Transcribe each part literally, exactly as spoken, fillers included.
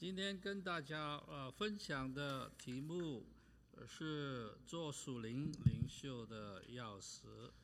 今天跟大家呃分享的题目是做属灵领袖的钥匙。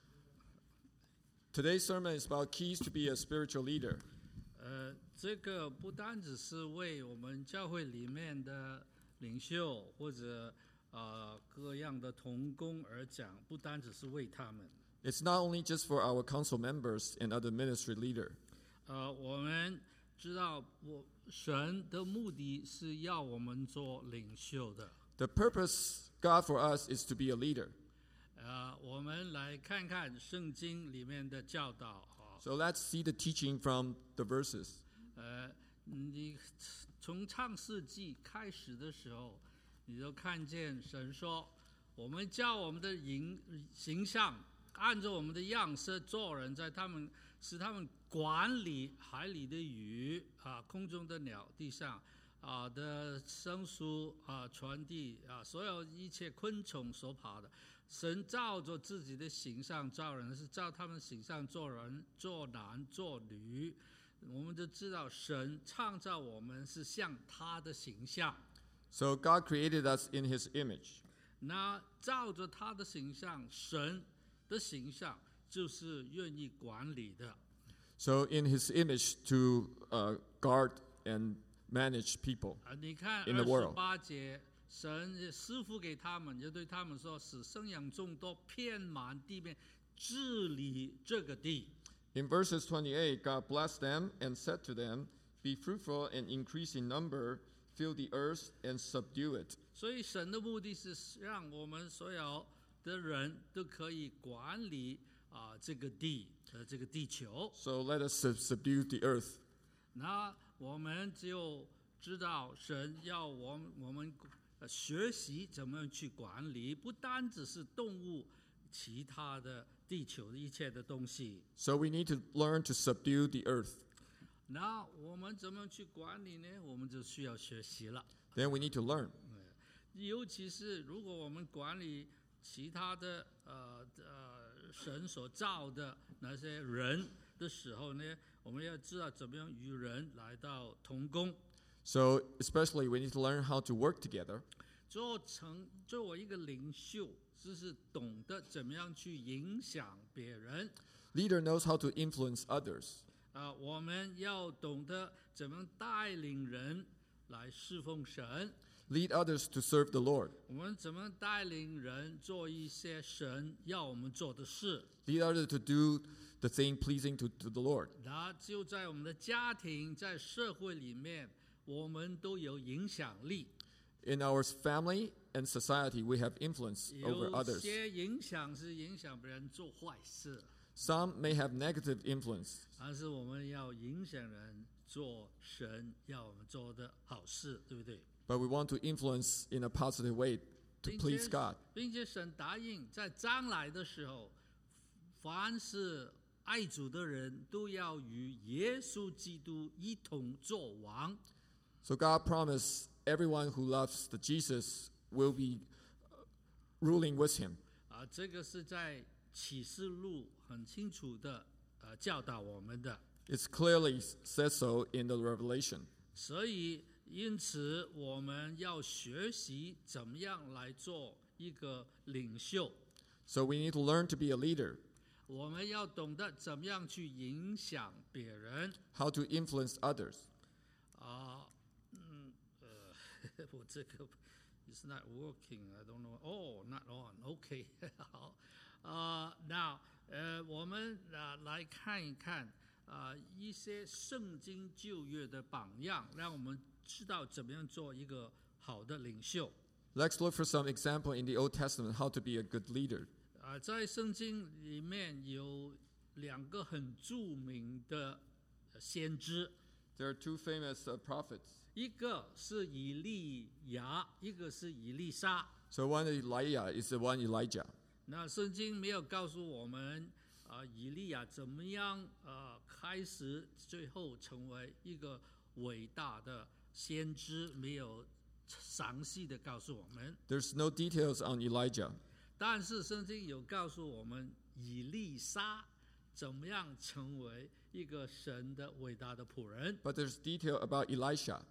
Today's sermon is about keys to be a spiritual leader. 呃，这个不单只是为我们教会里面的领袖或者呃各样的同工而讲，不单只是为他们。 It's not only just for our council members and other ministry leader. 呃，我们知道我神的目的是要我们做领袖的。 The purpose God for us is to be a leader. 呃，我们来看看圣经里面的教导啊。 So let's see the teaching from the verses. 呃，你从创世纪开始的时候，你就看见神说，我们叫我们的形形象，按照我们的样式做人，在他们使他们管理海里的鱼啊，空中的鸟，地上啊的牲畜啊，传递啊，所有一切昆虫所爬的。神照着自己的形象造人，是照他们形象做人、做男、做女。我们就知道神创造我们是像他的形象。 So God created us in His image. 那照着他的形象，神的形象就是愿意管理的。 So in His image to uh, guard and manage people 啊，你看 in 二 the 十 world. 八节，神师傅给他们，就对他们说：“使生养众多，遍满地面，治理这个地。” In verses twenty-eight, God blessed them and said to them, "Be fruitful and increase in number, fill the earth and subdue it." 所以神的目的是让我们所有的人都可以管理啊、呃、这个地呃这个地球。 So let us sub- subdue the earth. 那我们就知道神要我们我们呃学习怎么样去管理，不单只是动物，其他的地球的一切的东西。 So we need to learn to subdue the earth. 那我们怎么样去管理呢？我们就需要学习了。 Then we need to learn. 尤其是如果我们管理其他的呃呃神所造的那些人的时候呢，我们要知道怎么样与人来到同工。 So especially we need to learn how to work together. 做成作为一个领袖，就是懂得怎么样去影响别人。 Leader knows how to influence others. 啊、我们要懂得怎么带领人来侍奉神。 Lead others to serve the Lord. 我们怎么带领人做一些神要我们做的事？ Lead others to do the thing pleasing to, to the Lord. 那就在我们的家庭，在社会里面，我们都有影响力。 In our family and society, we have influence over 有 others. 些影响是影响别人做坏事， Some may have negative influence, 但是我们要影响人做神要我们做的好事，对不对？ but we want to influence in a positive way to 并 please 且 God. 并且神答应，在将来的时候，凡是爱主的人都要与耶稣基督一同作王。 So God promised everyone who loves the Jesus will be uh, ruling with Him. 啊，这个是在启示录很清楚的呃教导我们的。 It's clearly said so in the Revelation. 所以，因此我们要学习怎么样来做一个领袖。 So we need to learn to be a leader, 我们要懂得怎么样去影响别人。 how to influence others. 啊，嗯，呃，我这个 is not working. I don't know. Oh, not on. OK， 好。啊、那呃，我们啊、来看一看啊、一些圣经旧约的榜样，让我们知道怎么样做一个好的领袖。 Let's look for some example in the Old Testament how to be a good leader. 啊、在圣经里面有两个很著名的先知， There are two famous uh, prophets. 一个是以利亚，一个是以利沙。 So one Elijah is the one Elijah. 那圣经没有告诉我们啊、以利亚怎么样啊、开始最后成为一个伟大的先知，没有详细的告诉我们。 There's no details on Elijah. 但是圣经有告诉我们以利沙怎么样成为一个神的伟大的仆人。 But there's detail about Elisha.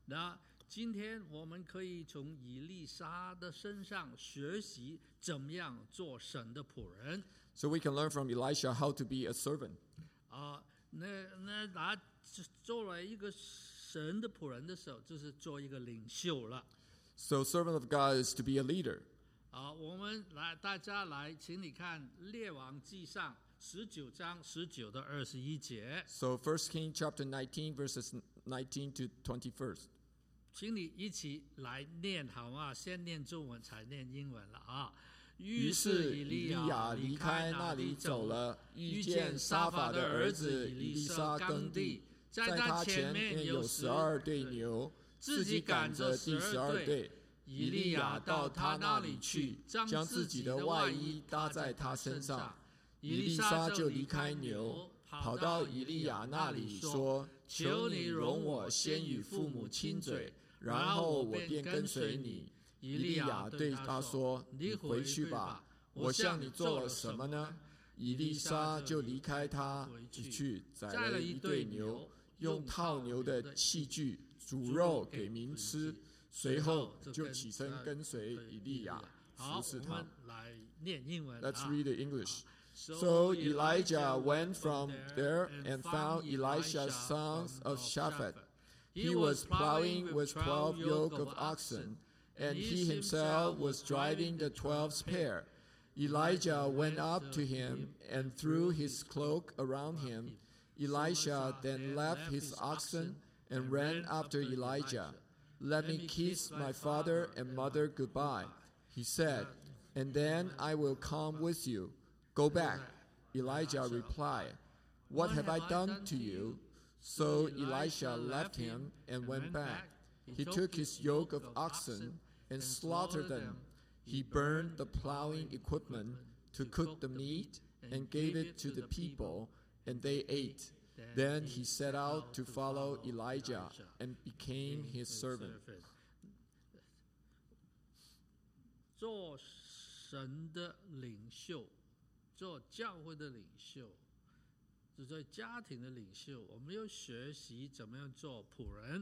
那今天我们可以从以利沙的身上学习怎么样做神的仆人。 So we can learn from Elisha how to be a servant. 啊，那那他做了一个神的仆人的时候，就是做一个领袖了。 So servant of God is to be a leader. 啊，我们来，大家来，请你看《列王纪上》十九章十九到二十一节。 So First Kings chapter nineteen, verses nineteen to twenty-first. 请你一起来念好吗？先念中文，才念英文了啊。 于是以利亚离开那里走了，遇见沙法的儿子以利沙耕地，在他前面有十二对牛，自己赶着第十二对。以利亚到他那里去，将自己的外衣搭在他身上。以利沙就离开牛，跑到以利亚那里说：“求你容我先与父母亲嘴，然后我便跟随你。”以利亚对他说：“你回去吧，我向你做了什么呢？”以利沙就离开他，去宰了一对牛，用套牛的器具煮肉给民吃，随后就起身跟随以利亚，服侍他。 来念英文。 Let's read the English. So Elijah went from there and found Elisha's sons of Shaphat. He was plowing with twelve yoke of oxen, and he himself was driving the twelfth pair. Elijah went up to him and threw his cloak around him. Elisha then left his oxen and ran after Elijah. "Let me kiss my father and mother goodbye," he said, "and then I will come with you." "Go back," Elijah replied. "What have I done to you?" So Elisha left him and went back. He took his yoke of oxen and slaughtered them. He burned the plowing equipment to cook the meat and gave it to the people, and they ate. Then he set out to follow Elijah and became his servant. 做神的领袖，做教会的领袖，做家庭的领袖，我们要学习怎么样做仆人。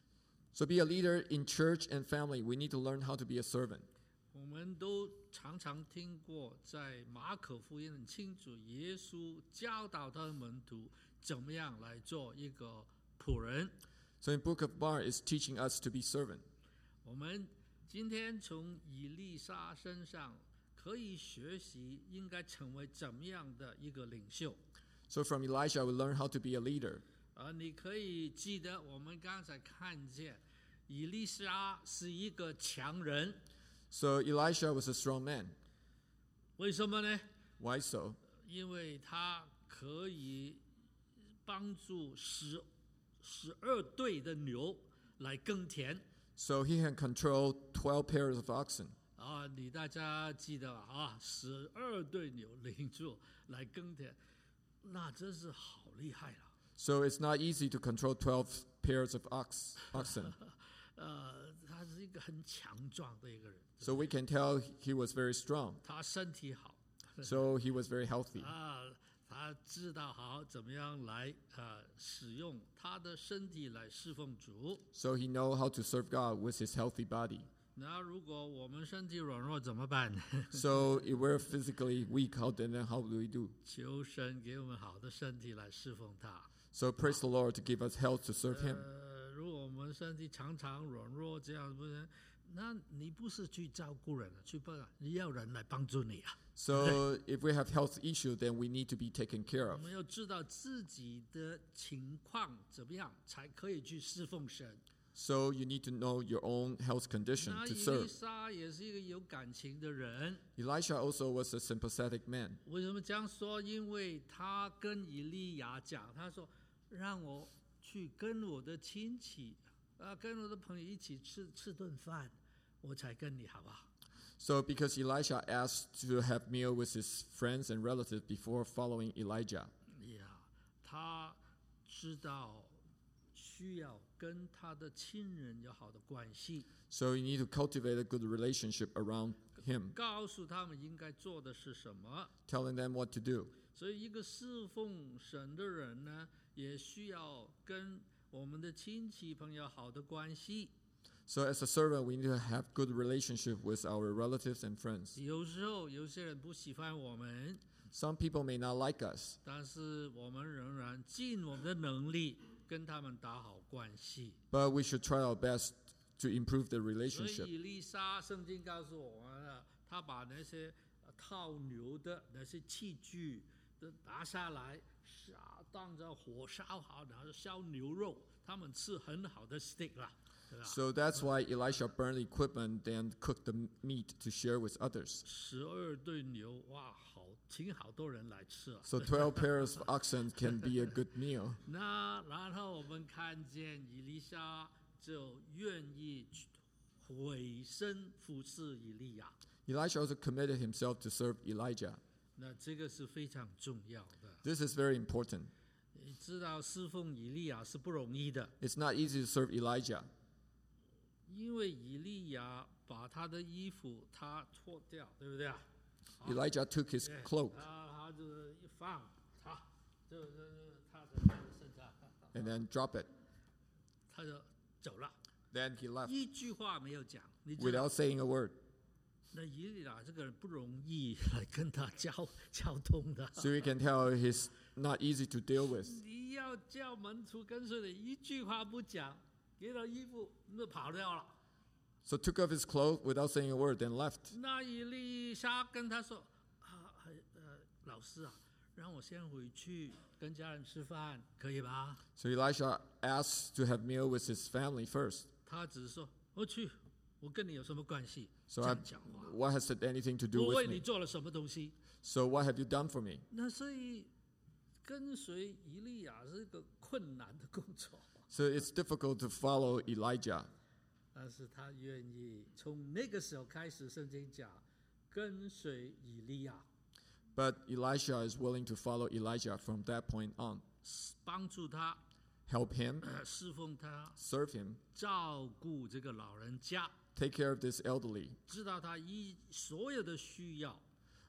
So be a leader in church and family. We need to learn how to be a servant. 我们都常常听过，在马可福音很清楚，耶稣教导他的门徒怎么样来做一个仆人。 So in Book of Mark is teaching us to be servant. 我们今天从以利沙身上可以学习，应该成为怎么样的一个领袖。 So from Elisha, we learn how to be a leader. 而你可以记得，我们刚才看见，以利沙是一个强人。 So Elisha was a strong man. 为什么呢？ Why so? 因为他可以帮助十十二对的牛来耕田。 So he can control twelve pairs of oxen. 啊，你大家记得啊，十二对牛领住来耕田，那真是好厉害了。 So it's not easy to control twelve pairs of ox oxen. 呃，他是一个很强壮的一个人。 So we can tell he was very strong. 他身体好。 So he was very healthy. 啊，他知道好怎么样来呃使用他的身体来侍奉主。 So he know how to serve God with his healthy body. 那如果我们身体软弱怎么办？ So if we're physically weak, how then how do we do? 求神给我们好的身体来侍奉他。 So praise the Lord to give us health to serve him. 呃，如果我们身体常常软弱，这样不是，那你不是去照顾人了，去帮，你要人来帮助你啊。 So if we have health issue, then we need to be taken care 我 of. 们要知道自己的情况怎么样，才可以去侍奉神。 So you need to know your own health condition 那 to 以利 serve. 沙也是一个有感情的人。 Elisha also was a sympathetic man. 为什么这样说？因为他跟以利亚讲，他说：“让我去跟我的亲戚，啊，跟我的朋友一起吃吃顿饭，我才跟你好不好？” So because Elisha asked to have meal with his friends and relatives before following Elijah. 呀，他知道需要跟他的亲人有好的关系， So you need to cultivate a good relationship around him, 告诉他们应该做的是什么。 telling them what to do. 所以，一个侍奉神的人呢，也需要跟我们的亲戚朋友好的关系。 So as a servant, we need to have good relationship with our relatives and friends. 有时候有些人不喜欢我们， Some people may not like us, 但是我们仍然尽我们的能力跟他们打好关系。 but we should try our best to improve the 所 relationship. 以以利沙圣经告诉我们了，他把那些套牛的那些器具都拿下来，烧当着火烧好，然后烧牛肉，他们吃很好的 steak 啦。 So that's why Elisha burned the equipment and cooked the meat to share with others. 十二对牛，哇，好，请好多人来吃啊。 So twelve pairs of oxen can be a good meal. 那然后我们看见以利沙就愿意委身服侍以利亚， Elisha also committed himself to serve Elijah. 那这个是非常重要的。 This is very important. 你知道侍奉以利亚是不容易的， It's not easy to serve Elijah 因为以利亚把他的衣服他脱掉，对不对啊？ Elijah took his 对 cloak 他他就是一放，他就就就他在他的身上， and then drop it. 他就走了， Then he left 一句话没有讲。你知道 without saying a word. 那以利亚这个人不容易来跟他交交通的。 So you can tell he's not easy to deal with. 你要叫门徒跟随你，一句话不讲，给了衣服那跑掉了。 So took off his clothes without saying a word, then left. 那以利沙跟他说：“啊，呃，老师啊，让我先回去跟家人吃饭，可以吧？” So Elisha asked to have meal with his family first. 他只是说：“我去，我跟你有什么关系？” So 这 I, 样讲话。 what has it anything to do 我 with 为你 me? 做了什么东西？ So what have you done for me? 那所以跟随以利亚是一个困难的工作。 So it's difficult to follow Elijah. 但是他愿意从那个时候开始，圣经讲跟随以利亚， But Elisha is willing to follow Elijah from that point on. 帮助他， Help him, 呃侍奉他， serve him, 照顾这个老人家， take care of this elderly, 知道他一所有的需要，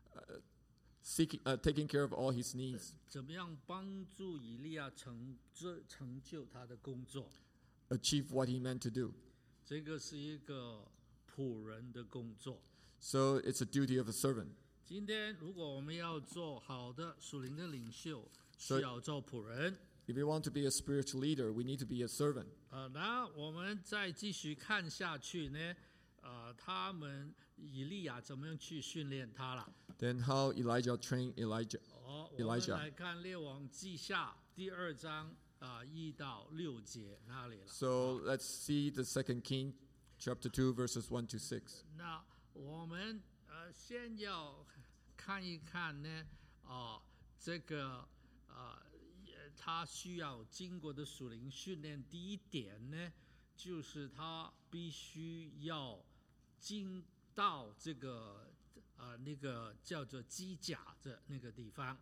seeking, uh, taking care of all his needs, 怎么样帮助以利亚成这成就他的工作。 achieve what he meant to do. 这个是一个仆人的工作。 So it's a duty of a servant. 今天如果我们要做好的属灵的领袖， 所以需要做仆人。 If we want to be a spiritual leader, we need to be a servant. 呃，那我们再继续看下去呢，呃，他们以利亚怎么样去训练他了？ Then how Elijah trained Elijah. 哦，我们 Elijah 来看列王记下第二章啊一到六节那里了。 So let's see the Second King, chapter two, verses one to six. 那我们呃先要看一看呢，哦、这个呃他需要经过的属灵训练，第一点呢，就是他必须要进到这个呃那个叫做机甲的那个地方。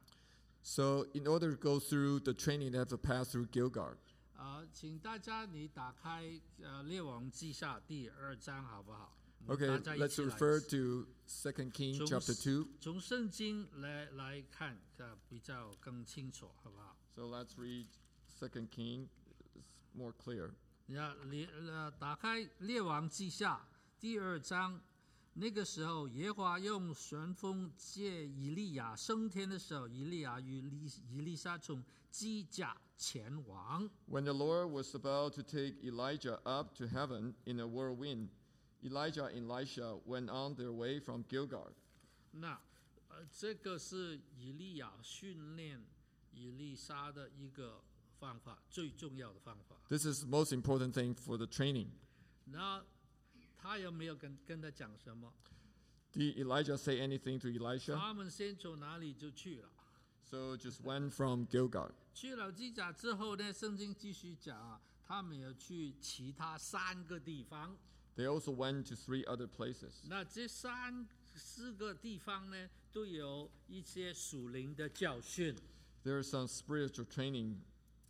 So in order to go through the training, they have to pass through Gilgal. 啊、请大家你打开呃列王记下第二章好不好？ Okay, 大家一 let's 起来 refer to Second King, 从 chapter two. 从圣经来来看，呃，比较更清楚，好不好？ So let's read Second King. It's more clear. 那列呃，打开列王记下第二章，那个时候耶和华用旋风借以利亚升天的时候，以利亚与以以利沙从基甲前往。 When the Lord was about to take Elijah up to heaven in a whirlwind, Elijah and Elisha went on their way from Gilgal. 那呃，这个是以利亚训练以利沙的一个方法，最重要的方法。 This is the most important thing for the training. 那他有没有跟跟他讲什么？ Did Elijah say anything to Elisha? 他们先从哪里就去了？ So just went from Gilgal. 去了基甲之后呢，圣经继续讲啊，他们有去其他三个地方。 They also went to three other places. 那这三四个地方呢，都有一些属灵的教训。 There is some spiritual training.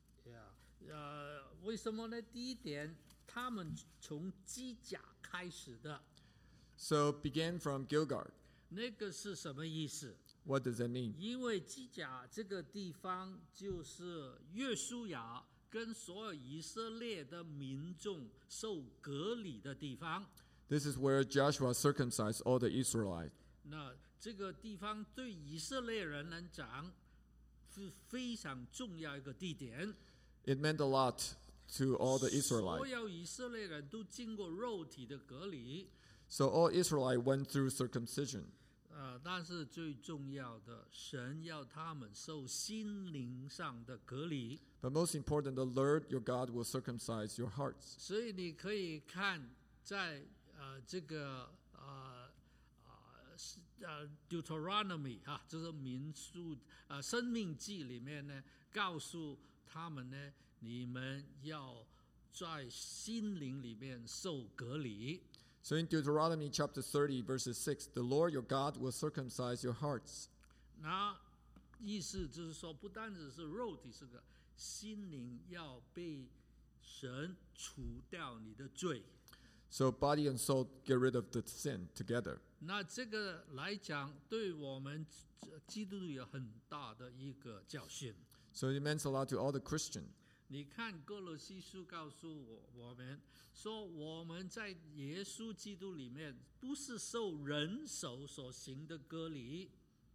Yeah, 呃，为什么呢？第一点，他们从基甲开始的， So began from Gilgal. 那个是什么意思？ What does that mean? 因为基甲这个地方就是约书亚跟跟所有以色列的民众受隔离的地方。 This is where Joshua circumcised all the Israelites. 那这个地方对以色列人来讲是非常重要一个地点。 It meant a lot to all the 所 Israelites. 有以色列人都经过肉体的隔离。 So all Israelites went through circumcision. 呃，但是最重要的，神要他们受心灵上的隔离。 But most important, the Lord your God will circumcise your hearts. 所以你可以看在呃这个呃呃呃 Deuteronomy 啊，就是民数呃生命记里面呢，告诉他们呢，你们要在心灵里面受隔离。 So in Deuteronomy chapter thirty, verses six, the Lord your God will circumcise your hearts. 那意思就是说，不单只是肉体是个，心灵要被神除掉你的罪。 So body and soul get rid of the sin together. 那这个来讲，对我们基督徒有很大的一个教训。 So it meant a lot to all the Christians. 你看哥罗西书告诉我我们说，我们在耶稣基督里面不是受人手所行的割礼。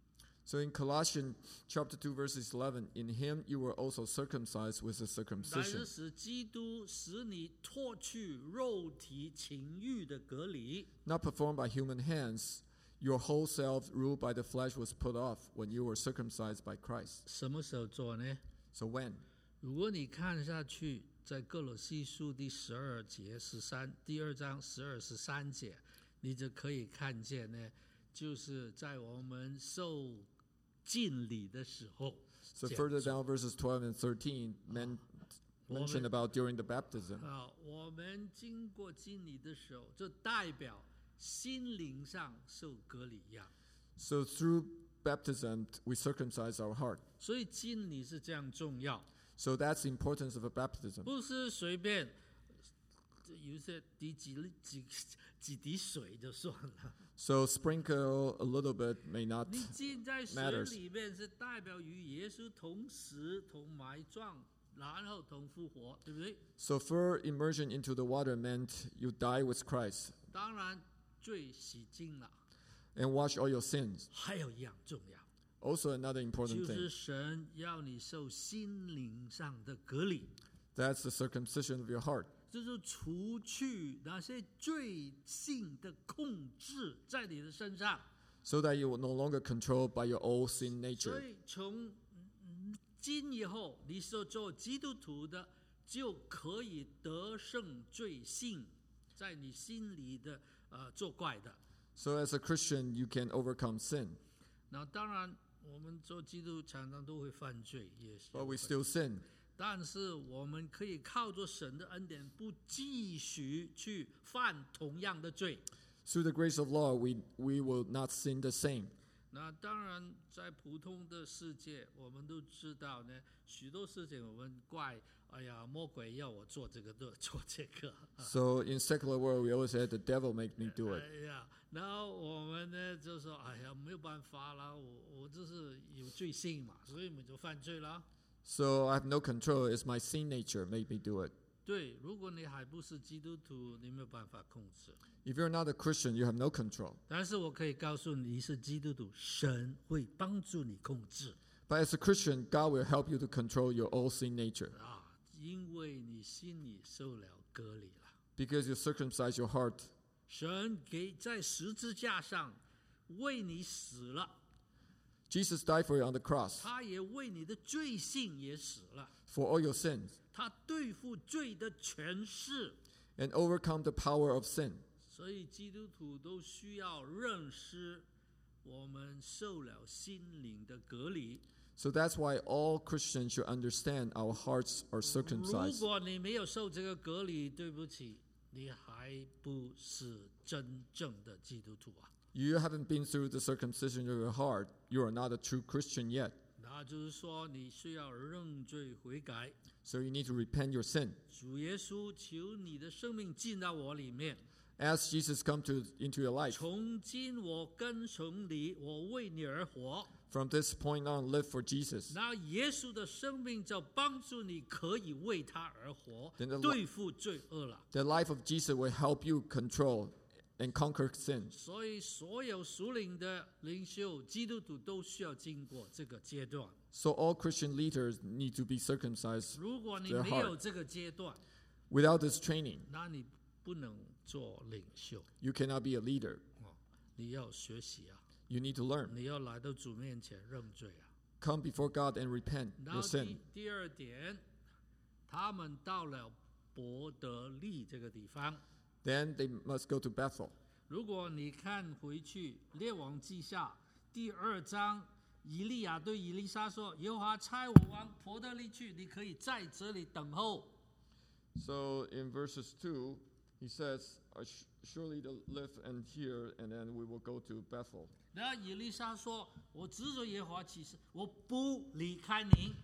So in Colossians chapter two, verses eleven, in him you were also circumcised with a 乃 circumcision. 是使基督使你脱去肉体情欲的割礼。 Not performed by human hands, your whole self ruled by the flesh was put off when you were circumcised by Christ. 什么时候做呢？ So when? 如果你看下去，在哥罗西书第十二节十三，第二章十二十三节，你就可以看见呢，就是在我们受浸礼的时候。 So further down, verses twelve and thirteen, men mentioned about during the baptism. 啊，我们经过浸礼的时候，就代表心灵上受割礼一样。 So through baptism, we circumcise our heart. 所以浸礼是这样重要。 So that's the importance of a baptism. 不是随便有些滴几几几滴水就算了。 So sprinkle a little bit may not 你浸在水 matters. 里面是代表与耶稣同死、同埋葬，然后同复活，对不对？ So full immersion into the water meant you die with Christ 当然，罪洗净了。 and wash all your sins. 还有一样重要， Also another important 就是 thing. 神要你受心灵上的隔离， That's the circumcision of your heart. 就是除去那些罪性的控制在你的身上。 So that you will no longer controlled by your old sin 所 nature. 以从今以后，你所做基督徒的，就可以得胜罪性在你心里的呃作怪的。 So as a Christian, you can overcome sin. 那当然，我们做基督常常都会犯罪，也是。 But we still sin. 但是我们可以靠着神的恩典，不继续去犯同样的罪。 Through the grace of Lord, we, we will not sin the same. 那当然，在普通的世界，我们都知道呢，许多事情我们怪，哎呀，魔鬼要我做这个，做这个。 So in secular world, we always say the devil make me do it. 哎呀，然后我们呢就说，哎呀，没有办法啦，我我就是有罪性嘛，所以我们就犯罪了。 So I have no control. It's my sin nature make me do it. 对，如果你还不是基督徒，你没有办法控制。 If you're not a Christian, you have no control. 但是我可以告诉你，你是基督徒，神会帮助你控制 But as a Christian, God will help you to control your old sin nature. 啊，因为你心里受了割礼了。 Because you circumcise your heart. 神给在十字架上为你死了， Jesus died for you on the cross 他也为你的罪性也死了， for all your sins 他对付罪的权势。 and overcome the power of sin. 所以基督徒都需要认识，我们受了心灵的隔离。 So that's why all Christians should understand our hearts are 如 circumcised. 果你没有受这个隔离，对不起，你还不是真正的基督徒啊。 You haven't been through the circumcision of your heart. You are not a true Christian yet. 那就是说，你需要认罪悔改。 So you need to repent your sin. 主耶稣，求你的生命进到我里面。 Ask Jesus come to into your life. 从今我跟从你，我为你而活。 From this point on, live for Jesus. 然后耶稣的生命就帮助你可以为他而活， Then the, 对付罪恶了。 the life of Jesus will help you control and conquer sin. 所以所有属灵的领袖基督徒都需要经过这个阶段。 So all Christian leaders need to be circumcised. 如果你 their 没有 heart. 这个阶段， Without this training, 那你不能做领袖。 you cannot be a leader. 哦，你要学习啊， You need to learn. 你要来到主面前认罪啊。 Come before God and repent 然 your 后 sin. 第第二点，他们到了伯得利这个地方。 Then they must go to Bethel. 如果你看回去《列王记下》第二章，以利亚对以利沙说：“耶和华差我往伯得利去，你可以在这里等候。” So in verses two, he says, surely to live and hear, and then we will go to Bethel. 然后以利沙说：“我指着耶和华起誓，我不离开你。”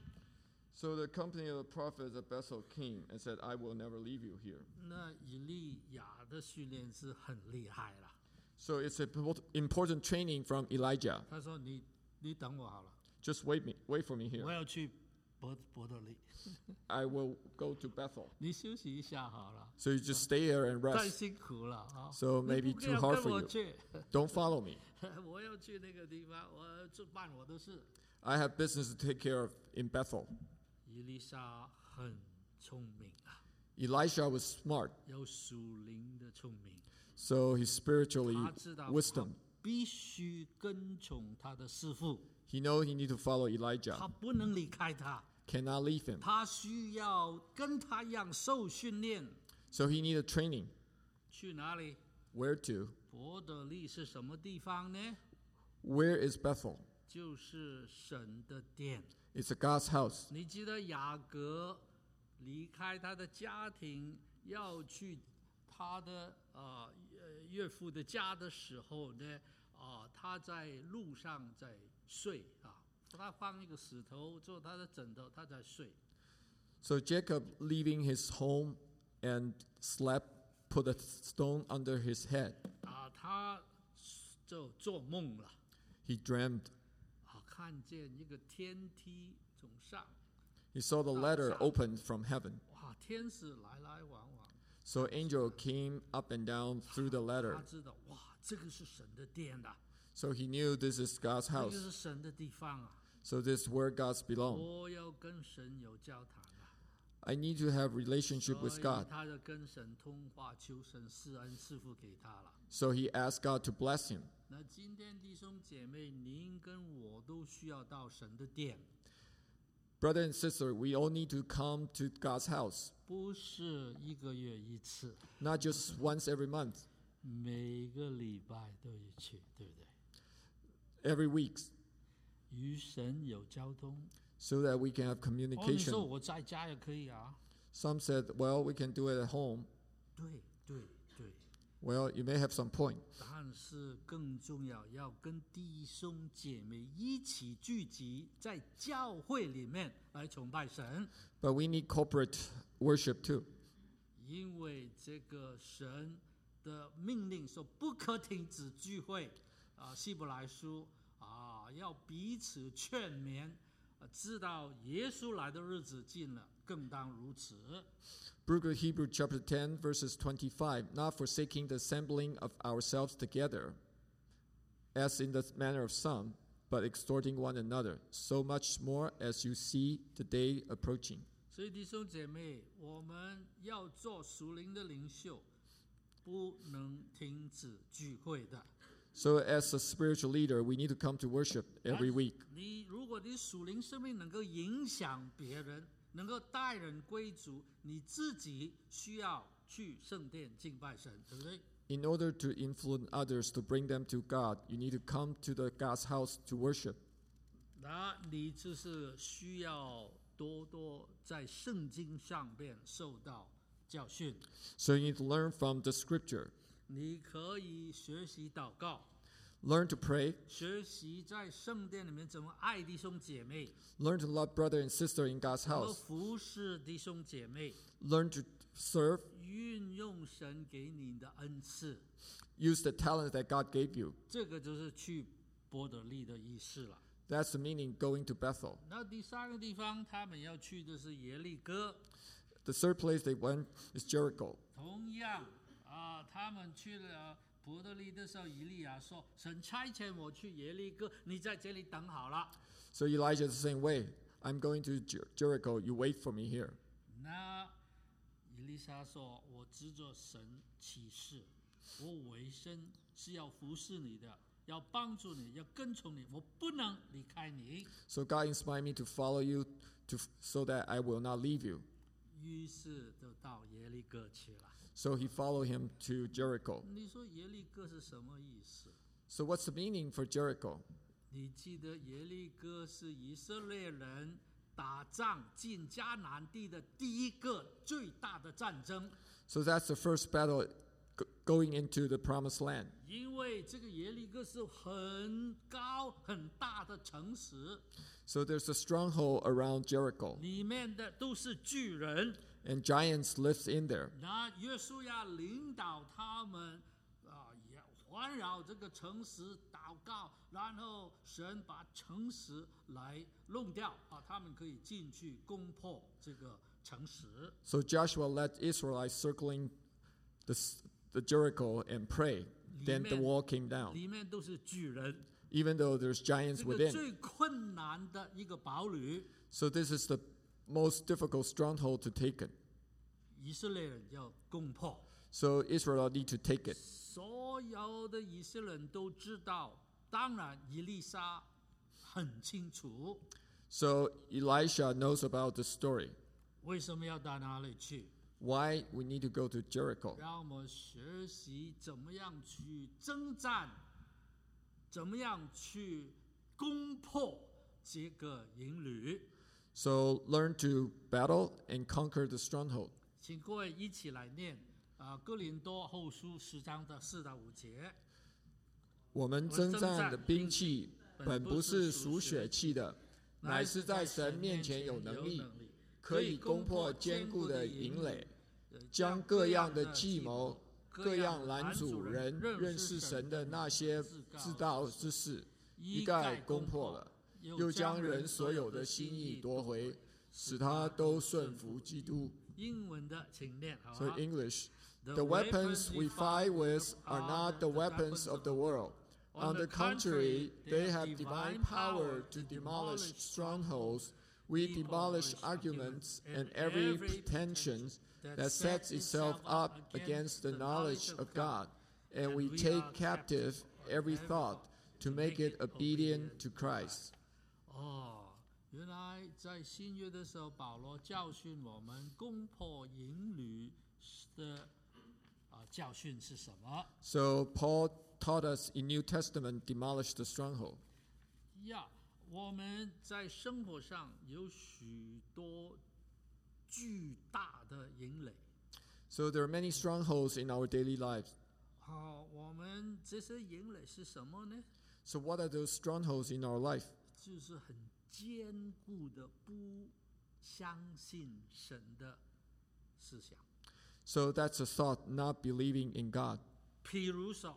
So the company of the prophets at Bethel came and said, I will never leave you here. 那以利亚的训练是很厉害了。 So it's an important training from Elijah. 他说：“你你等我好了， Just wait me, wait for me 我 here. 要去伯伯得利， I will go to Bethel. 你休息一下好了， So you just stay here and 太 rest. 辛苦了啊！ So 你 maybe 不 too 要 hard 跟 for 我 you. 去， Don't follow me. 我要去那个地方，我要去办我的事。” I have business to take care of in Bethel. 以利沙很聪明啊， Elisha was smart, 有属灵的聪明， so he's spiritually 他知道 wisdom. 他必须跟从他的师傅， He knows he need to follow 他 Elijah. 不能离开他， Cannot leave him. 他需要跟他一样受训练。 So he needed training. 去哪里？ Where to? 伯得利是什么地方呢？ Where is Bethel? 就是神的殿。 It's a God's house. 你记得雅各离开他的家庭，要去他的呃岳父的家的时候呢，啊、呃，他在路上在睡啊，他放一个石头做他的枕头，他在睡。 So Jacob, leaving his home and slept, put a stone under his head. 啊，他就做梦了， He dreamed. 啊，看见一个天梯从上， He saw the ladder opened from heaven. 哇，天使来来往往， So angel came up and down through the 他 ladder. 知道哇，这个是神的殿啊， So he knew this is God's 这个 house. 是神的地方啊， So this is where God's belong. 我要跟神有交谈啊。 I need to have relationship 所 with 以 God. 他就跟神通话，求神施恩赐福给他了。 So he asked God to bless him. 那今天弟兄姐妹，您跟我都需要到神的殿， Brother and sister, we all need to come to God's house. 不是一个月一次， Not just once every month, 每个礼拜都要去，对不对？ every week, 与神有交通。 so that we can have 哦，你说 communication. 我在家也可以啊？ Some said, well, we can do it at home. 对对对， Well, you may have some point. 但是更重要，要跟弟兄姐妹一起聚集在教会里面来崇拜神。 But we need corporate worship too. 因为这个神的命令说不可停止聚会啊，希伯来书啊，要彼此劝勉，啊，知道耶稣来的日子近了，更当如此。 Book of Hebrew chapter ten verses twenty-five, not forsaking the assembling of ourselves together, as in the manner of some, but exhorting one another, so much more as you see the day approaching. 所以弟兄姐妹，我们要做属灵的领袖，不能停止聚会的。 So as a spiritual leader, we need to come to worship every week. 你如果你属灵生命能够影响别人，能够带人归主，你自己需要去圣殿敬拜神，对不对？ In order to influence others to bring them to God, you need to come to the God's house to worship. 那你就是需要多多在圣经上边受到教训。 So you need to learn from the scripture. 你可以学习祷告， Learn to pray. 学习在圣殿里面怎么爱弟兄姐妹， Learn to love brother and sister in God's 怎么 house. 服侍弟兄姐妹， Learn to serve. 运用神给你的恩赐。 Use the talent that God gave you. 这个就是去伯得利的意思了。 That's the meaning going to Bethel. 那第三个地方，他们要去的是耶利哥。 The third place they went is Jericho. 同样啊，他们去了伯特利的时候，以利亚说：“神差遣我去耶利哥，你在这里等好了。” So Elijah is the same way. I'm going to Jer- Jericho. You wait for me here. 那以利沙说：“我指着神起誓，我为生是要服侍你的，要帮助你，要跟从你，我不能离开你。” So God inspired me to follow you to, so that I will not leave you. 于是就到耶利哥去了。 So he followed him to Jericho. 你说耶利哥是什么意思？ So what's the meaning for Jericho? 你记得耶利哥是以色列人打仗进迦南地的第一个最大的战争。 So that's the first battle g- going into the promised land. 因为这个耶利哥是很高很大的城市， So there's a stronghold around Jericho, 里面的都是巨人。 and giants live in there. 那约书亚领导他们啊，也环绕这个城市祷告，然后神把城市来弄掉啊，他们可以进去攻破这个城市。 So Joshua led Israelites circling the, s- the Jericho and pray. Then the wall came down. 里面都是巨人， Even though there's giants 这个 within. 最困难的一个堡垒， So this is the most difficult stronghold to take it. 以色列人要攻破。 So Israel need to take it. 所有的以色列人都知道，当然以利沙很清楚 So Elisha knows about the story. 为什么要到哪里去。 Why we need to go to Jericho. 让我们学习怎么样去征战，怎么样去攻破这个营垒。 So learn to battle and conquer the stronghold. 请各位一起来念啊，哥林多后书十章的四到五节。 我们征战的兵器本不是属血气的，乃是在神面前有能力，可以攻破坚固的营垒，将各样的计谋、各样拦阻人认识神的那些自道之事，一概攻破了，又将人所有的心意夺回，使他都顺服基督。 英文的请念好 So 吗 English, the weapons we fight with are not the weapons of the world. On the contrary, they have divine power to demolish strongholds. We demolish arguments and every pretension that sets itself up against the knowledge of God, and we take captive every thought to make it obedient to Christ. 哦，原来在新约的时候，保罗教训我们攻破营垒的啊教训是什么？ So Paul taught us in New Testament, demolish the stronghold. 呀，我们在生活上有许多巨大的营垒。 So there are many strongholds in our daily lives. 好，我们这些营垒是什么呢？ So what are those strongholds in our life? 就是很坚固的不相信神的思想。 So that's a thought, not believing in God, 譬如说，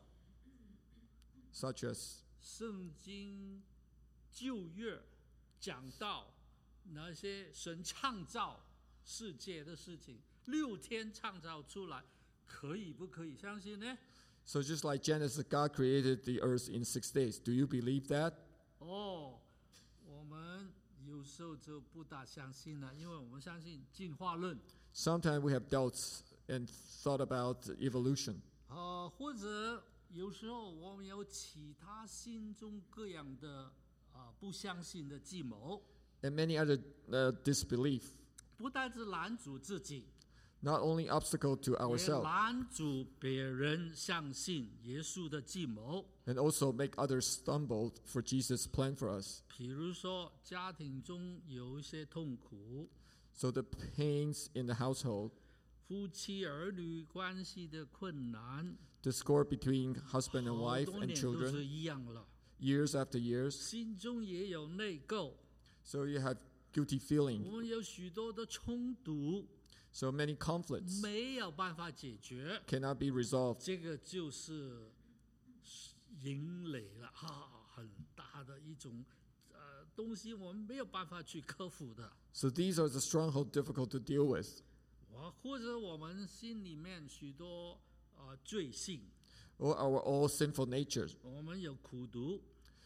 such as 圣经旧约讲到那些神创造世界的事情，六天创造出来，可以不可以相信呢？ so just like Genesis, God created the earth in six days. Do you believe that? 哦，我们有时候就不大相信了，因为我们相信进化论， Sometimes we have doubts and thought about evolution. 呃，或者有时候我们有其他心中各样的啊、呃、不相信的计谋， And many other uh, disbelief, 不单是拦阻自己， not only obstacle to 也 ourselves, 拦阻别人相信耶稣的计谋。 and also make others stumble for Jesus' plan for us. 比如说，家庭中有一些痛苦， So the pains in the household, 夫妻儿女关系的困难， discord between husband and 好 wife 多 and 年都 children, 是一样了。 years after years. 心中也有内疚， So you have guilty feeling. 我们有许多的冲突， So many conflicts 没有办法解决， cannot be resolved. 这个就是营垒了，哈、很大的一种呃东西我们没有办法去克服的。 So these are the strongholds difficult to deal with. 或者我们心里面许多呃罪性， Or our all sinful natures. 我们有苦毒，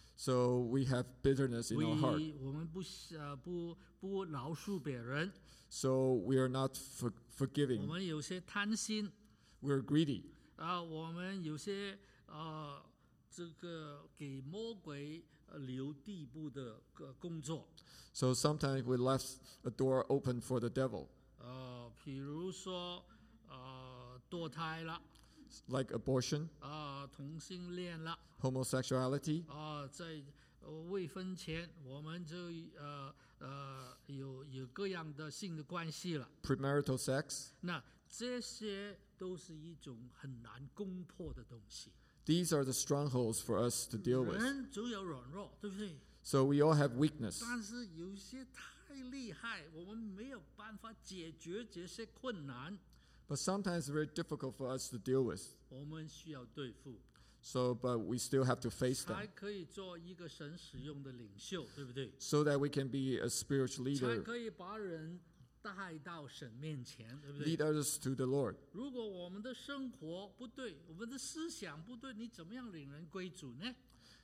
So we have bitterness in our heart. 我们不呃不不饶恕别人， So we are not for, 我 forgiving. 们有些贪心 We are greedy. 啊、我们有些呃这个给魔鬼呃留地步的个工作， So sometimes we left a door open for the devil, 呃，比如说呃堕胎了， like abortion, 啊、同性恋了， homosexuality, 啊、在呃未婚前我们就呃呃有有各样的性的关系了。 premarital sex. 那这些都是一种很难攻破的东西。 These are the strongholds for us to deal with. 人总有软弱，对不对？ So we all have weakness. 但是有些太厉害，我们没有办法解决这些困难， But sometimes it's very difficult for us to deal with. 我们需要对付， So, but we still have to face 才 them 可以做一个神使用的领袖，对不对？ so that we can be a spiritual 才 leader, 可以把人带到神面前，对不对 lead？others to the Lord. 如果我们的生活不对，我们的思想不对，你怎么样领人归主呢？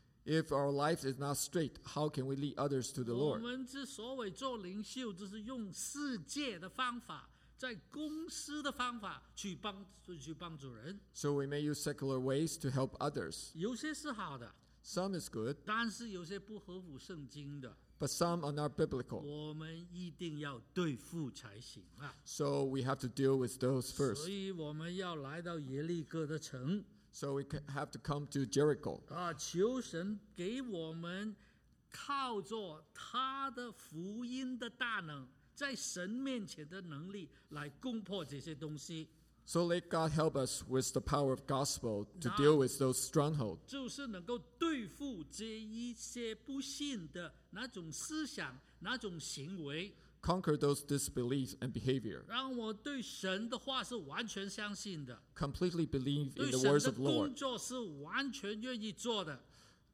If our life is not straight, how can we lead others to the 我 Lord? 们之所谓做领袖，就是用世界的方法，在公司的方法去帮去帮助人。 So we may use secular ways to help others. 有些是好的， Some is good, 但是有些不合乎圣经的， but some are not biblical. 我们一定要对付才行啊！ So we have to deal with those 所 first. 以我们要来到耶利哥的城 So we ca- have to come to Jericho. 啊，求神给我们靠着他的福音的大能，在神面前的能力来攻破这些东西。 So let God help us with the power of gospel to Now- deal with those strongholds. 就是能够对付这一些不信的那种思想、那种行为， Conquer those disbelief and behavior. 让我对神的话是完全相信的， Completely believe in 对 the 神 words 的 of 工 Lord. 作是完全愿意做的。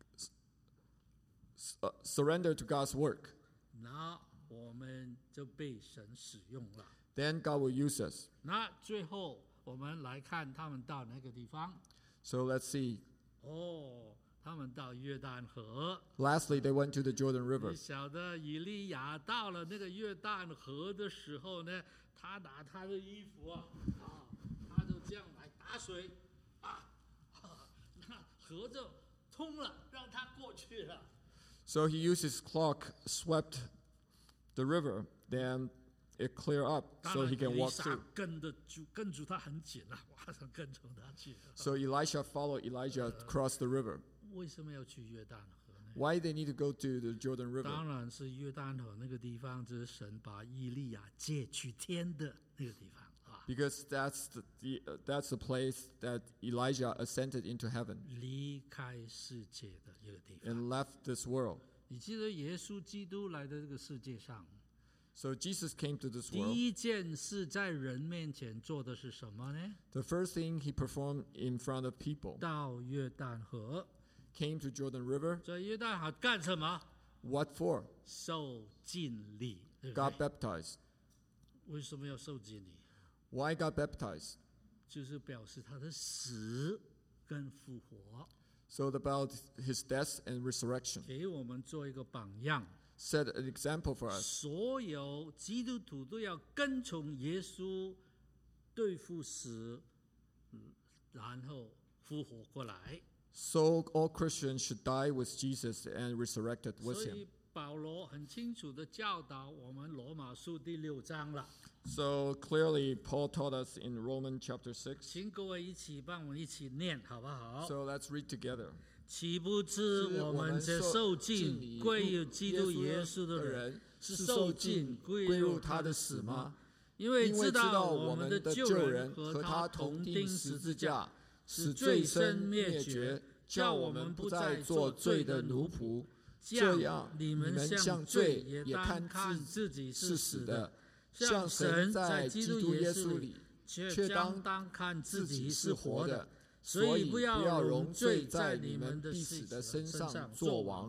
Uh, surrender to God's work. 那我们就被神使用了。 Then God will use us. 那最后我们来看他们到那个地方， So let's see. 哦，他们到约旦河。 Lastly, they went to the Jordan 你 River. 晓得以利亚到了那个约旦河的时候呢，他拿他的衣服啊，啊，他就这样来打水，啊，啊那河就通了，让他过去了。 So he used his cloak, swept the river, then it cleared up 当 so 然， he can 以 walk 撒 through. 跟着住跟住他很紧啊，马上跟从他去了。 So Elisha followed Elijah across the river. 为什么要去约旦河呢？ Why they need to go to the Jordan River? 当然是约旦河那个地方，就是神把以利亚借去天的那个地方啊， Because that's the, the uh, that's the place that Elijah ascended into heaven 离开世界的一个地方。 and left this world. 你记得耶稣基督来的这个世界上， So Jesus came to this 第 world. 一件事在人面前做的是什么呢？ The first thing he performed in front of people 到约旦河， came to Jordan River. 在约旦河干什么？ What for? 受浸礼，对不 Got 对？ baptized. 为什么要受浸礼？ Why got baptized? 就是表示他的死跟复活， So about his death and resurrection. 给我们做一个榜样。 Set an example for us. 所有基督徒都要跟从耶稣，对付死，嗯然后复活过来。 So all Christians should die with Jesus and resurrected with 所 him. 以保罗很清楚的教导我们罗马书第六章了， So clearly Paul taught us in Romans chapter six. 请各位一起帮我们一起念好不好？ So let's read together. 岂不知我们这受浸归于基督耶稣的人，是受浸归入他的死吗？因为知道我们的救人和他同钉十字架，使罪身灭绝，叫我们不再做罪的奴仆。这样，你们向罪也当看自己是死的，向神在基督耶稣里却当当看自己是活的。所以不要容罪在你们的必死的身上作王，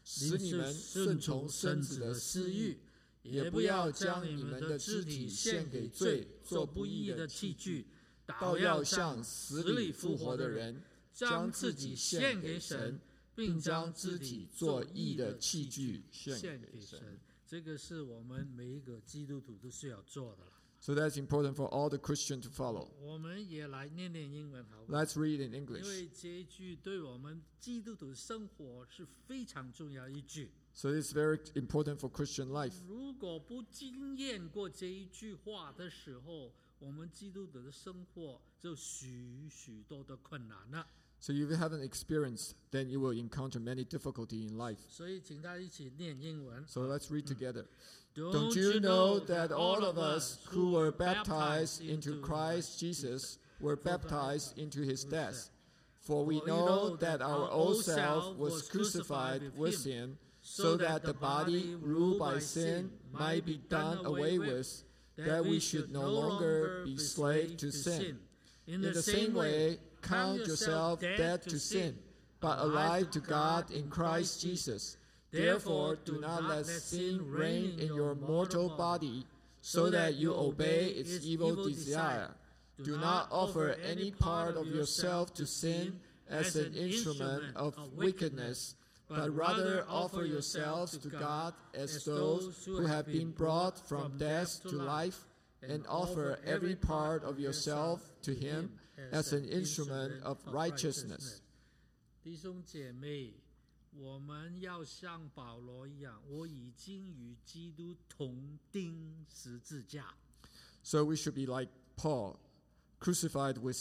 使你们顺从身子的私欲，也不要将你们的肢体献给罪，做不义的器具，倒要像死里复活的人，将自己献给神，并将肢体做义的器具献给神。 这个是我们每一个基督徒都需要做的了。 So that's important for all the Christians to follow. 我们也来念念英文好不好？ Let's read in 因 English. 为这一句对我们基督徒生活是非常重要一句。 So it's very important for Christian life. 如果不经验过这一句话的时候，我们基督徒的生活就许许多的困难了。 So if you haven't experienced, then you will encounter many difficulty in life. 所以请大家一起念英文。 So let's read together. Don't Don't you know that all of us who were baptized into Christ Jesus were baptized into his death? For we know that our old self was crucified with him, so that the body ruled by sin might be done away with, that we should no longer be slaves to sin. In the same way, count yourself dead to sin, but alive to God in Christ Jesus. Therefore, do not let sin reign in your mortal body, so that you obey its evil desire. Do not offer any part of yourself to sin as an instrument of wickedness, but rather offer yourselves to God as those who have been brought from death to life, and offer every part of yourself to him as an instrument of righteousness. 弟兄姐妹，我们要像保罗一样，我已经与基督同钉十字架。 So we should be like Paul, crucified with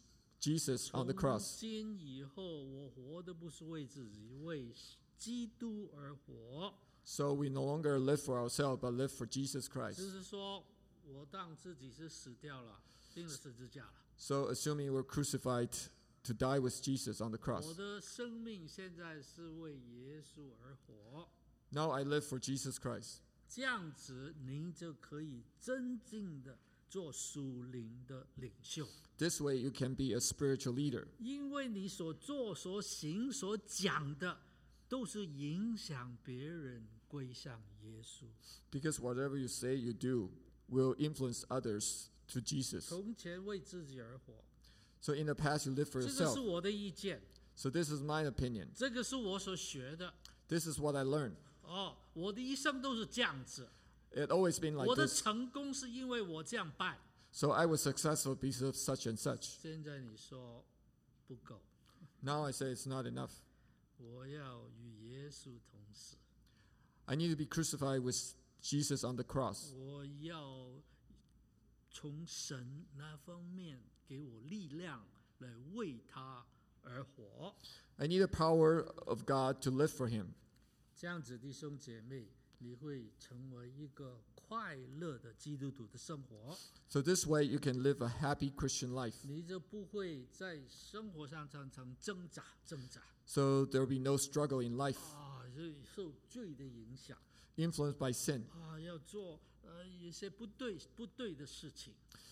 Jesus on the 从 cross. 今以后，我活的不是为自己，为基督而活。 So we no longer live for ourselves, but live for Jesus 就 Christ. 是说，我当自己是死掉了，钉了十字架了。 So assuming we're crucified to die with Jesus on the 我 cross. 的生命现在是为耶稣而活。 Now I live for Jesus Christ. 这样子，您就可以真正的做属灵的领袖。 This way you can be a spiritual leader, 因为你所做、所行、所讲的，都是影响别人归向耶稣。 because whatever you say, you do will influence others to Jesus. 从前为自己而活， So in the past, you live for 这个是 yourself. 我的意见， So this is my opinion. 这个是我所学的。 This is what I learned. 哦，我的一生都是这样子。 It always been like 我的 this. 成功是因为我这样办。 So I was successful because of such and such. 现在你说不够， Now I say it's not enough. 我要与耶稣同死， I need to be crucified with Jesus on the cross. 我要从神那方面给我力量来为他而活。 I need the power of God to live for him. 这样子，弟兄姐妹，你会成为一个快乐的基督徒的生活， So this way you can live a happy Christian life. 你就不会在生活上常常挣扎挣扎 So there will be no struggle in life 啊，就受罪的影响 influenced by sin. 啊，要做呃一些不对不对的事情。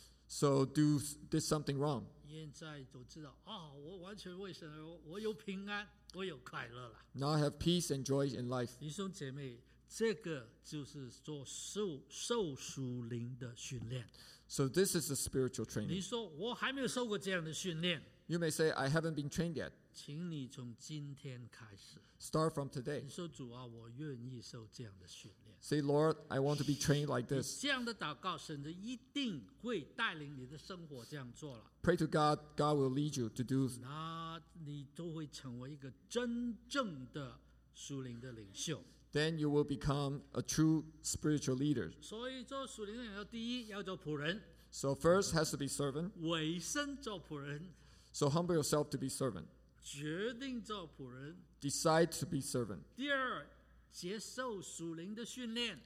So do did something wrong. 现在都知道啊，我完全为神而活，我有平安，我有快乐了。 Now I have peace and joy in life. 弟兄姐妹，这个就是做受受属灵的训练。 So this is a spiritual 你 training. 说我还没有受过这样的训练， You may say, I haven't been trained yet. 请你从今天开始， Start from today. 你说主啊，我愿意受这样的训练。 Say, Lord, I want to be trained like 你 this. 这样的祷告，神就一定会带领你的生活这样做了， Pray to God. God will lead you to do. 那你都会成为一个真正的属灵的领袖。 Then you will become a true spiritual leader. 所以做属灵的领袖，第一要做仆人， So first has to be servant. 委身做仆人， So humble yourself to be servant. 决定做仆人。 Decide to be servant. 第二，接受属灵的训练。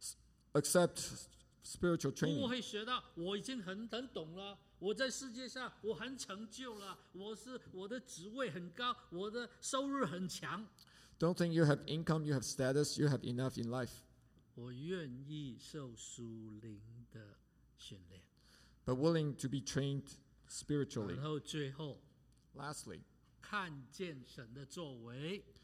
Accept spiritual 我 training. 会学到，我已经很很懂了，我在世界上我很成就了，我是我的职位很高，我的收入很强， Don't think you have income, you have status, you have enough in life. 我愿意受属灵的训练。 But willing to be trained spiritually. 然后最后 Lastly, 看见神的作为，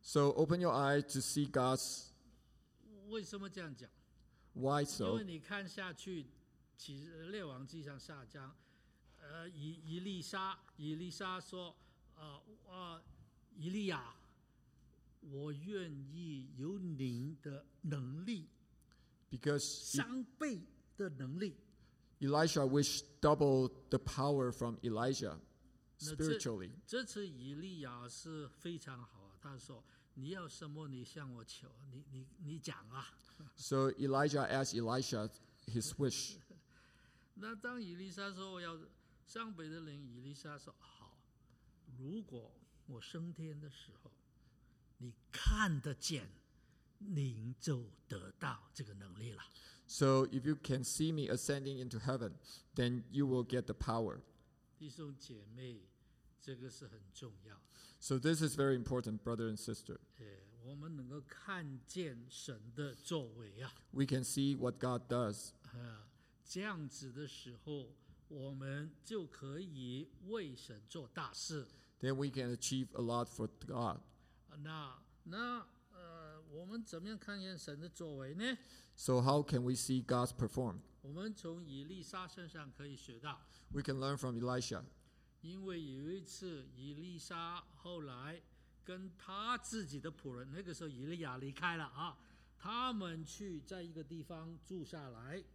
So open your eye to see God's. 为什么这样讲？ Why 因 so? 为你看下去，其实列王记上下章，呃，以以利沙，以利沙说，呃呃，以利亚，我愿意有您的能力， Because E- 三倍的能力。 Elisha wished double the power from Elijah 那这 spiritually. 这次以利亚是非常好啊，他说：“你要什么，你向我求，你你你讲啊。” So Elijah asked Elisha his wish. 那当以利沙说我要上北的灵，以利沙说：“好，如果我升天的时候，你看得见，您就得到这个能力了。” So if you can see me ascending into heaven, then you will get the power. 弟兄姐妹，这个是很重要。 So this is very important, brother and sister. 呃，我们能够看见神的作为啊。 We can see what God does. 呃，这样子的时候，我们就可以为神做大事。 Then we can achieve a lot for God. 那那呃，我们怎么样看见神的作为呢？ So how can we see God's perform? 我们从以利沙身上可以学到， We can learn from Elisha. 因为有一次以利沙后来跟他自己的仆人，那个时候以利亚离开了啊，他们去在一个地方住下来。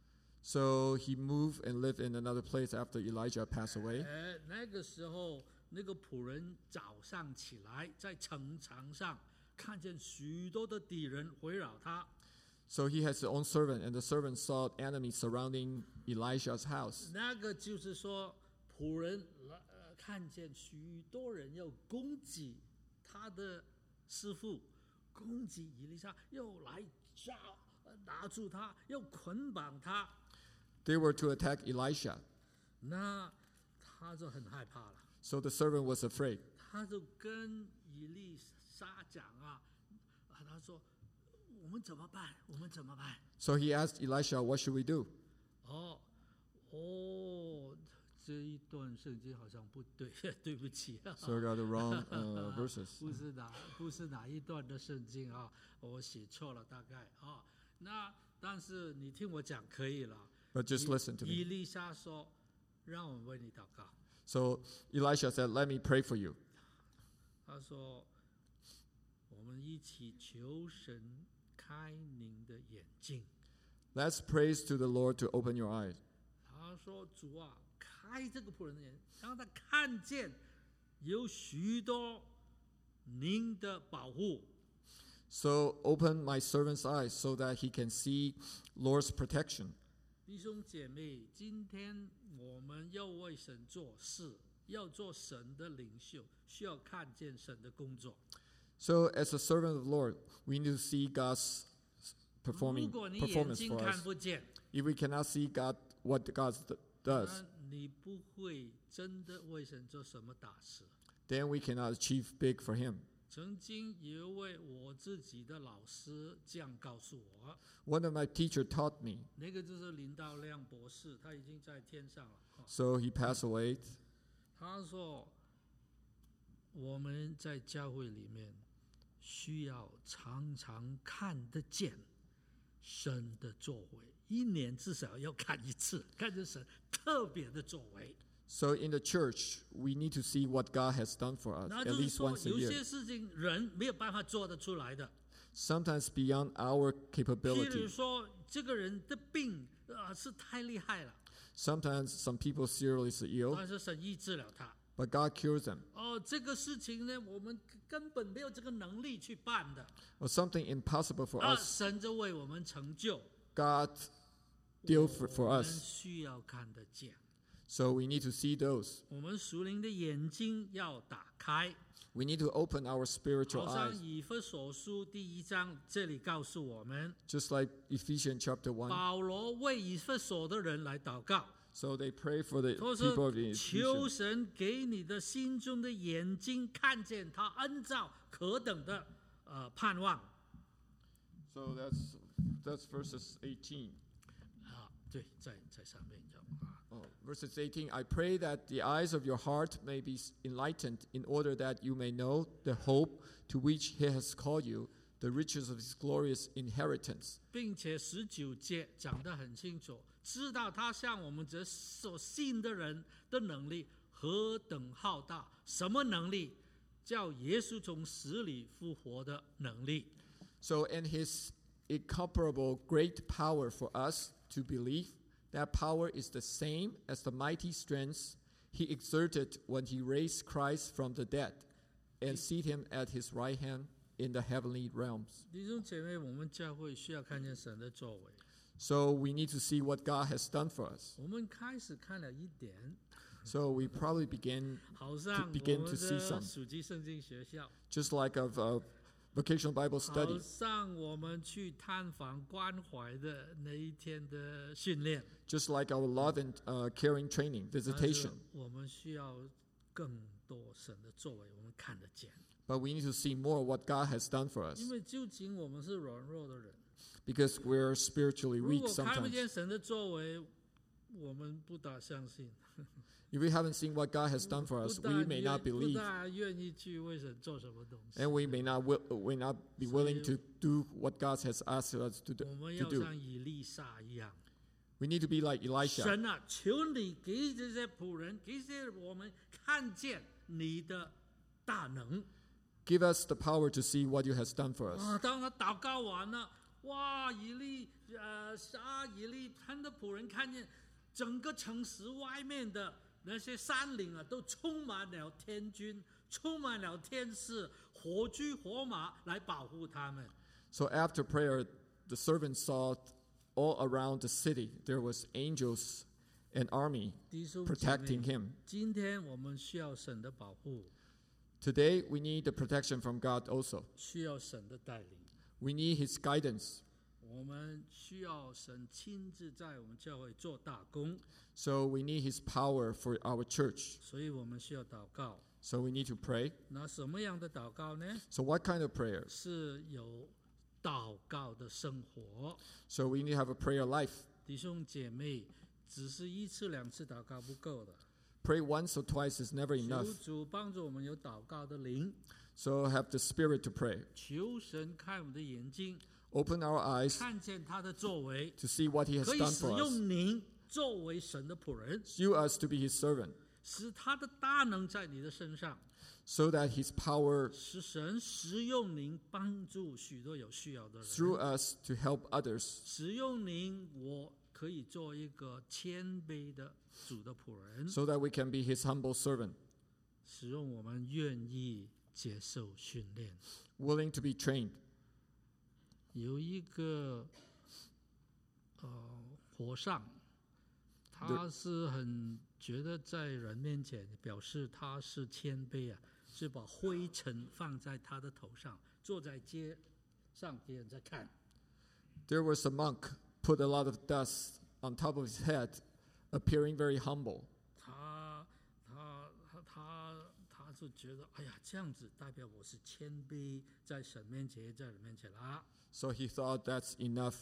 So he moved and lived in another place after Elijah passed away. 哎，那个时候那个仆人早上起来，在城墙上看见许多的敌人围绕他。 So he has his own servant, and the servant saw enemies surrounding Elisha's house. 那个就是说，仆人呃看见许多人要攻击他的师傅，攻击以利沙，又来抓呃拿住他，要捆绑他。 They were to attack Elisha. 那他就很害怕了， So the servant was afraid. 他就跟以利沙讲啊，啊他说我们怎么办？我们怎么办？ So he asked Elisha, what should we do? 哦哦，这一段圣经好像不对，对不起啊。 So I got the wrong uh, verses. 不是哪不是哪一段的圣经啊，我写错了大概啊。那但是你听我讲可以了。 But just listen to 以 me. 利沙说：“让我为你祷告。” So Elisha said, let me pray for you. 他说：“我们一起求神开您的眼睛。” Let's praise to the Lord to open your eyes. 他说：“主啊，开这个仆人的眼，让他看见有许多您的保护。” So open my servant's eyes so that he can see Lord's protection. 弟兄姐妹，今天我们要为神做事，要做神的领袖，需要看见神的工作。 So as a servant of the Lord, we need to see God's 如 performing 果你眼 performance 睛 for 看 us. 不见， If we cannot see God, what God does, 那你不会真的为神做什么大事。 then we cannot achieve big for Him. 曾经有一位我自己的老师这样告诉我， One of my teachers taught me. 那个就是林道亮博士，他已经在天上了。 So he passed away. 他说，我们在教会里面需要常常看得见神的作为，一年至少要看一次，看见神特别的作为。 So in the church, we need to see what God has done for us 那 at 就是 least 说， once a 有 year. 些事情人没有办法做得出来的。 Sometimes beyond our 譬如 capability. 说，这个人的病呃是太厉害了， Sometimes some people seriously ill, 但是神医治了他。 but God cures them. 哦，这个事情呢，我们根本没有这个能力去办的， Or something impossible for 啊， us, 神就为我们成就。 God deal for, for 我们 us. 需要看得见， So we need to see those. 我们属灵的眼睛要打开。 We need to open our spiritual 好像 eyes. 以弗所书第一章这里告诉我们， Just like Ephesians chapter one. 保罗为以弗所的人来祷告， So they pray for the 说 people of 是求 Ephesians. 神给你的心中的眼睛看见他恩召何等的呃盼望。 So that's that's verses eighteen. 啊， 对，在在上面这样啊。 Oh, verses eighteen, I pray that the eyes of your heart may be enlightened in order that you may know the hope to which he has called you, the riches of his glorious inheritance. 并且十九节讲得很清楚，知道他向我们这所信的人的能力何等浩大，什么能力？叫耶稣从死里复活的能力。 So, and his incomparable great power for us to believe, that power is the same as the mighty strength he exerted when he raised Christ from the dead and seated him at his right hand in the heavenly realms. 弟兄姐妹，我们教会需要看见神的作为。 So we need to see what God has done for us. 我们开始看了一点， So we probably begin 好像 to begin 我 to 们 see 的 some. 属基圣经学校， just like of uh, vocational Bible 好 study, 像我们去探访关怀的那一天的训练。 just like our love and uh, caring training, 但是 visitation. 我们需要更多神的作为，我们看得见。 But we need to see more what God has done for us 因为究竟我们是软弱的人， because we're spiritually 如 weak 果看不 sometimes. 见神的作为，我们不大相信， If we haven't seen what God has done for us, 不大 we may 愿 not 不 believe, 大愿意去为神做什么东西。 and we may not will, we not be willing to do what God has asked us to do. 我们 To 要 do. 像以利沙一样， We need to be like Elisha. 神啊，求你给这些仆人，给这些我们看见你的大能。 Give us the power to see what you has done for us. 啊，当他祷告完了，哇，以利呃沙以利他的仆人看见整个城市外面的那些山岭啊，都充满了天军，充满了天使，火炬火马来保护他们。 So after prayer, the servant saw all around the city there was angels and army 弟兄姐 protecting 妹， him. 今天我们需要神的保护， Today, we need the protection from God also. 需要神的带领， We need his guidance. 我们需要神亲自在我们教会做大工， So we need his power for our church. 所以我们需要祷告。 So we need to pray. 那什么样的祷告呢？ So what kind of prayers? 是有祷告的生活。 So we need to have a prayer life. 弟兄姐妹，只是一次两次祷告不够的， Pray once or twice is never 求 enough. 主帮助我们有祷告的灵， So have the spirit to pray. 求神开我们的眼睛， Open our eyes 看见他的作为， to see what he has 可以 done 使 for us. 用您作为神的仆人， You us to be his servant, 使他的大能在你的身上， so that his power 使神使用您帮助许多有需要的 through 人， us to help others. 使用您，我可以做一个谦卑的主的仆人， So that we can be his humble servant, 使用我们愿意接受训练。 willing to be trained. 有一个呃和尚，他是很觉得在人面前表示他是谦卑啊，是把灰尘放在他的头上，坐在街上给人在看。 There was a monk put a lot of dust on top of his head, appearing very humble. 他他他他他就觉得，哎呀，这样子代表我是谦卑，在神面前，在人面前啦。 So he thought that's enough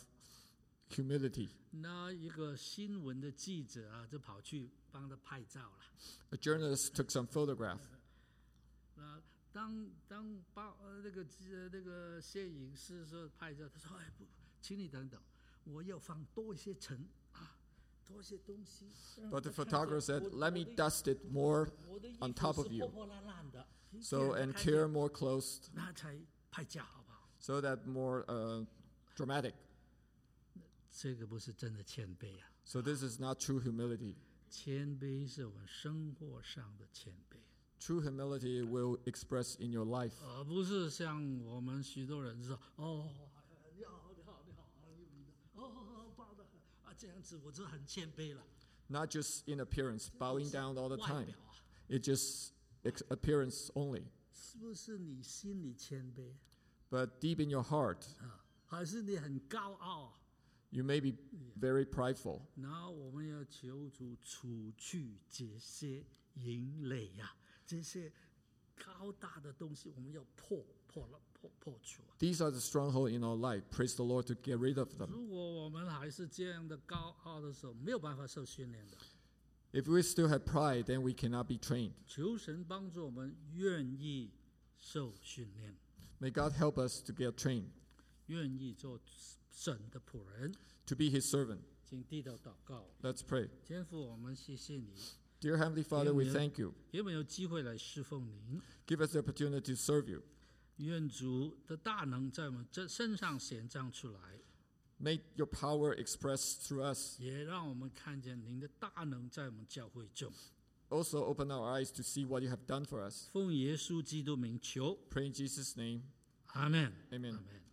humility. 那一个新闻的记者啊，就跑去帮他拍照了。 A journalist took some photograph. 那当当报呃那个呃那个摄影师说拍照，他说：“哎不，请你等等，我要放多一些尘啊，多一些东西。” But the photographer said, "Let me dust it more 我的衣 on 服 top 是 of you. 破破烂烂的， So 给人 and 家看见 care more close, 那才拍照好不好？ so that more uh, dramatic." 这个不是真的谦卑啊， So this is not true humility. 谦卑是我们生活上的谦卑。 True humility will express in your life, 而不是像我们许多人说：“哦，你好，你好，你好，哦，棒的啊，这样子我就很谦卑了。 not just in appearance, bowing down all the 外 time. 表啊， It's just ex- appearance only. 是不是你心里谦卑 But deep in your heart, 啊？还是你很高傲啊？ you may be very prideful. 然后我们要求主除去这些营垒呀，这些高大的东西，我们要破破了破破除啊。 These are the stronghold in our life. Praise the Lord to get rid of them. 如果我我们还是这样的高傲的时候，没有办法受训练的。 If we still have pride, then we cannot be trained. 求神帮助我们愿意受训练， May God help us to get trained, 愿意做神的仆人。 to be His servant. 请低头祷告。 Let's pray. 天父，我们谢谢你， Dear Heavenly Father, we thank you. 有没有机会来侍奉您？ Give us the opportunity to serve you. 愿主的大能在我们这身上显彰出来， Make your power expressed through us. 也让我们看见您的大能在我们教会中。 Also open our eyes to see what you have done for us. 奉耶稣基督名求， Pray in Jesus' name. 阿门。 Amen. 阿门。